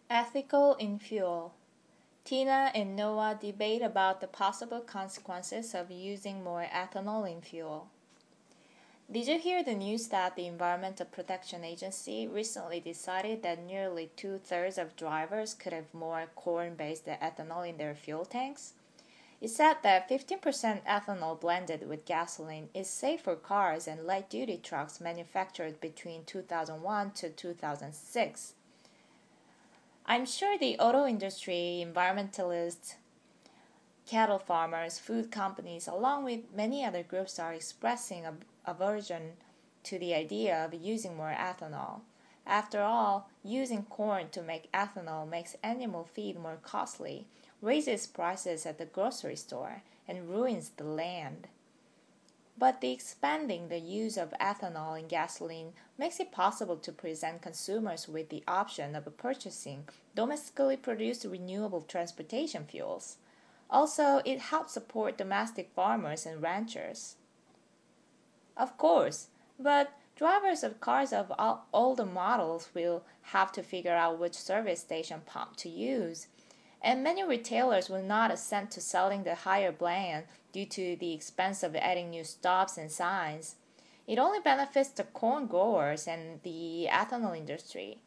Ethical in fuel. Tina and Noah debate about the possible consequences of using more ethanol in fuel. Did you hear the news that the Environmental Protection Agency recently decided that nearly two-thirds of drivers could have more corn-based ethanol in their fuel tanks? It said that 15% ethanol blended with gasoline is safe for cars and light-duty trucks manufactured between 2001 to 2006. I'm sure the auto industry, environmentalists, cattle farmers, food companies, along with many other groups are expressing aversion to the idea of using more ethanol. After all, using corn to make ethanol makes animal feed more costly, raises prices at the grocery store, and ruins the land. But the expanding the use of ethanol in gasoline makes it possible to present consumers with the option of purchasing domestically produced renewable transportation fuels. Also, it helps support domestic farmers and ranchers. Of course, but drivers of cars of older models will have to figure out which service station pump to use, and many retailers will not assent to selling the higher blend due to the expense of adding new stops and signs. It only benefits the corn growers and the ethanol industry.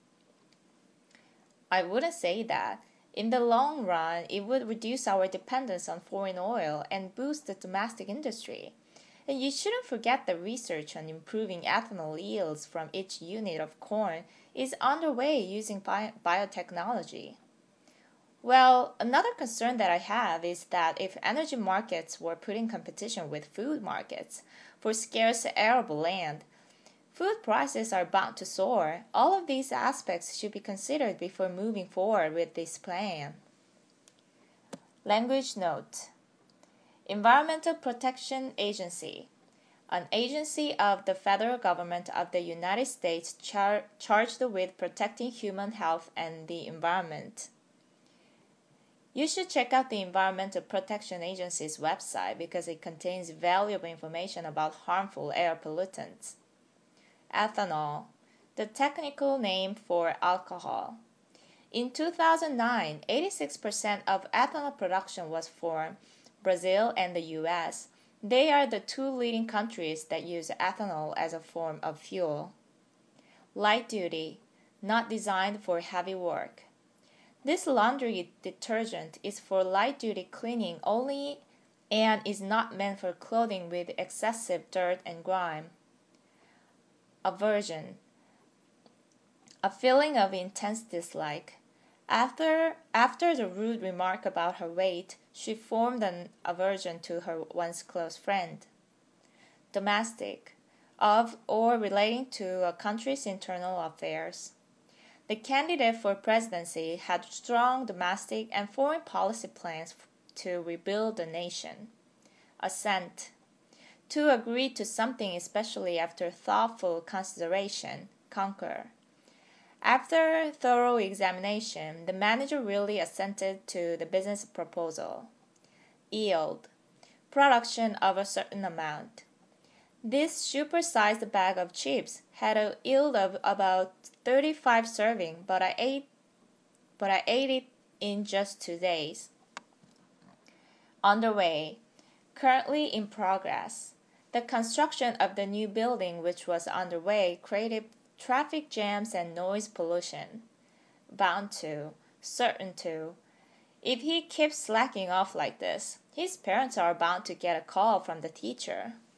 I wouldn't say that. In the long run, it would reduce our dependence on foreign oil and boost the domestic industry. And you shouldn't forget that research on improving ethanol yields from each unit of corn is underway using biotechnology. Well, another concern that I have is that if energy markets were put in competition with food markets for scarce arable land, food prices are bound to soar. All of these aspects should be considered before moving forward with this plan. Language note: Environmental Protection Agency, an agency of the federal government of the United States charged with protecting human health and the environment. You should check out the Environmental Protection Agency's website because it contains valuable information about harmful air pollutants. Ethanol, the technical name for alcohol. In 2009, 86% of ethanol production was from Brazil and the US. They are the two leading countries that use ethanol as a form of fuel. Light duty, not designed for heavy work. This laundry detergent is for light-duty cleaning only and is not meant for clothing with excessive dirt and grime. Aversion, a feeling of intense dislike. After the rude remark about her weight, she formed an aversion to her once close friend. Domestic, of or relating to a country's internal affairs. The candidate for presidency had strong domestic and foreign policy plans to rebuild the nation. Assent, to agree to something especially after thoughtful consideration. Concur. After thorough examination, the manager really assented to the business proposal. Yield, production of a certain amount. This supersized bag of chips had a yield of about 35 serving, but I ate it in just 2 days. Underway, currently in progress. The construction of the new building which was underway created traffic jams and noise pollution. Bound to, certain to. If he keeps slacking off like this, his parents are bound to get a call from the teacher.